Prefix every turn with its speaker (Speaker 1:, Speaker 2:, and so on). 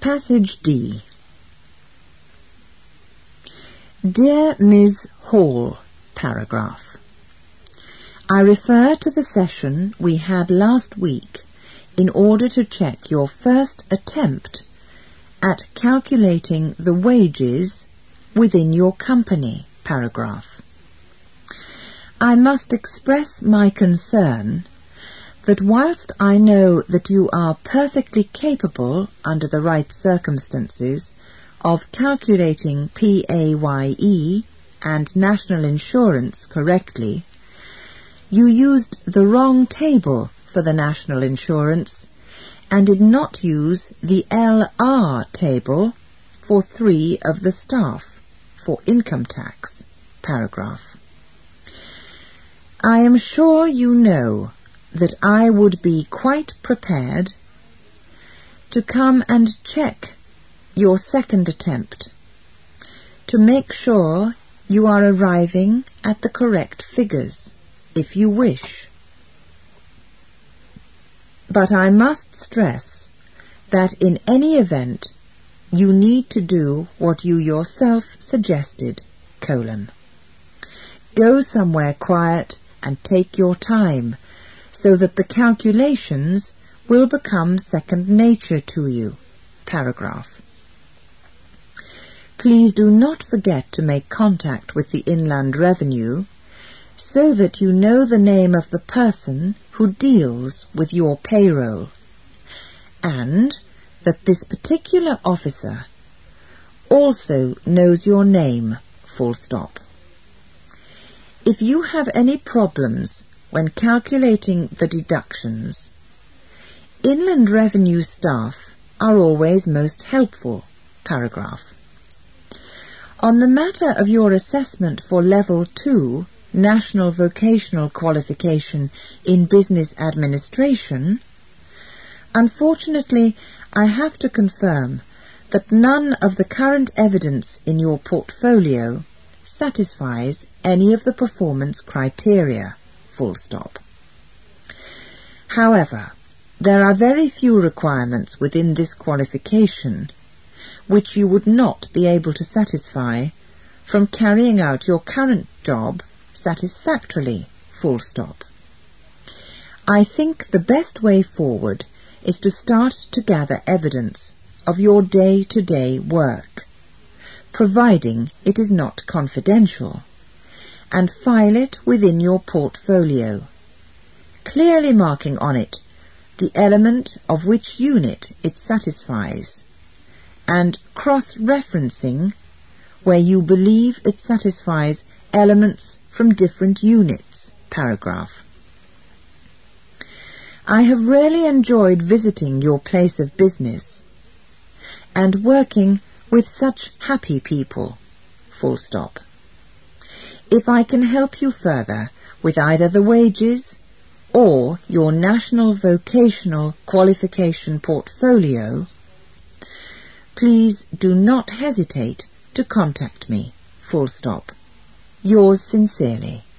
Speaker 1: Passage D. Dear Ms. Hall, paragraph. I refer to the session we had last week in order to check your first attempt at calculating the wages within your company, paragraph. I must express my concern that whilst I know that you are perfectly capable, under the right circumstances, of calculating PAYE and national insurance correctly, you used the wrong table for the national insurance and did not use the LR table for 3 of the staff for income tax, paragraph. I am sure you know that I would be quite prepared to come and check your second attempt to make sure you are arriving at the correct figures, if you wish. But I must stress that in any event you need to do what you yourself suggested, Go somewhere quiet and take your time, so that the calculations will become second nature to you, paragraph. Please do not forget to make contact with the Inland Revenue, so that you know the name of the person who deals with your payroll, and that this particular officer also knows your name, full stop. If you have any problems when calculating the deductions, Inland Revenue staff are always most helpful, paragraph. On the matter of your assessment for Level 2, National Vocational Qualification in Business Administration, unfortunately I have to confirm that none of the current evidence in your portfolio satisfies any of the performance criteria, full stop. However, there are very few requirements within this qualification which you would not be able to satisfy from carrying out your current job satisfactorily, full stop. I think the best way forward is to start to gather evidence of your day-to-day work, providing it is not confidential, and file it within your portfolio, clearly marking on it the element of which unit it satisfies, and cross-referencing where you believe it satisfies elements from different units, paragraph. I have really enjoyed visiting your place of business and working with such happy people, full stop. If I can help you further with either the wages or your National Vocational Qualification portfolio, please do not hesitate to contact me, full stop. Yours sincerely,